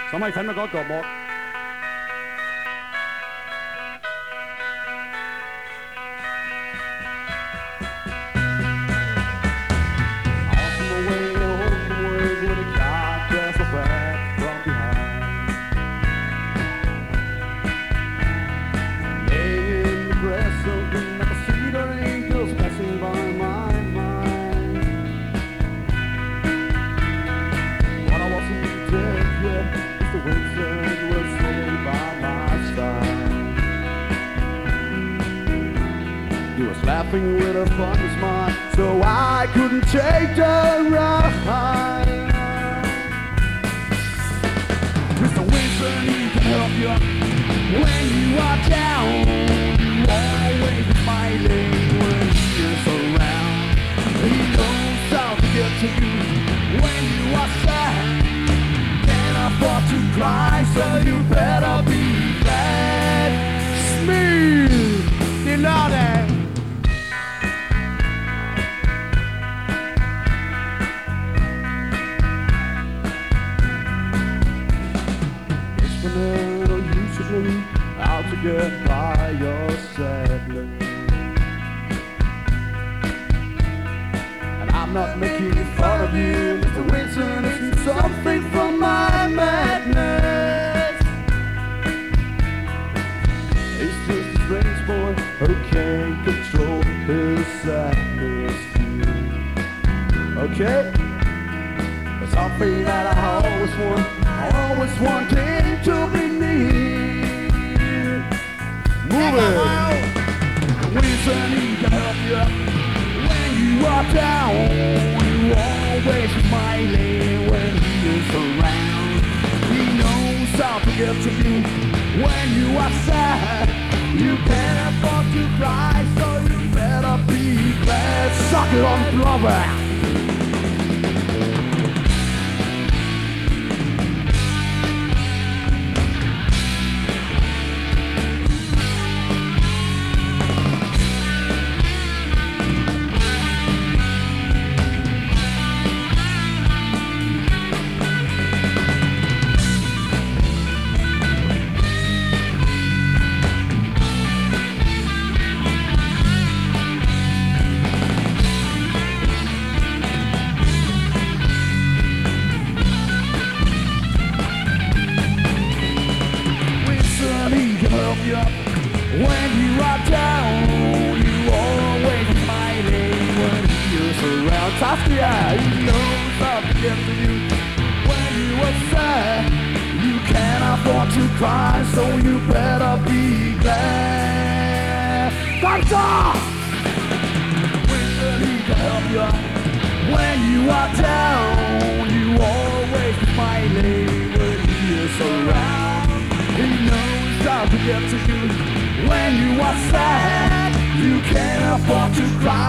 使唔使睇咪嗰個幕He was laughing with a funny smile, so I couldn't take the ride. Mr. Wilson, he can help you when you are down. You always smiling when he is around. He knows how to get to you when you are sad. Can't afford to cry, so you better be glad. Smooth, you know that. You should know how to get by your sadness. And I'm not making fun of you, Mr. Wilson. It's something from my madness. He's just a strange boy who can't control his sadness. Okay? It's something that I always wanted to be near. Move it. Wilson, he can help you when you are down. You always smiling when he is around. He knows how to get to you when you are sad. You can't afford to cry, so you better be glad. Suck it on, brother. When you are down, you always smiling when he is around. Saskia, he knows how to get to you when you are sad. You can't afford to cry, so you better be glad. Doctor! Wilson, he can help you when you are down. You always smiling when he is around. He knows how to get to you when you are sad. You can't afford to cry.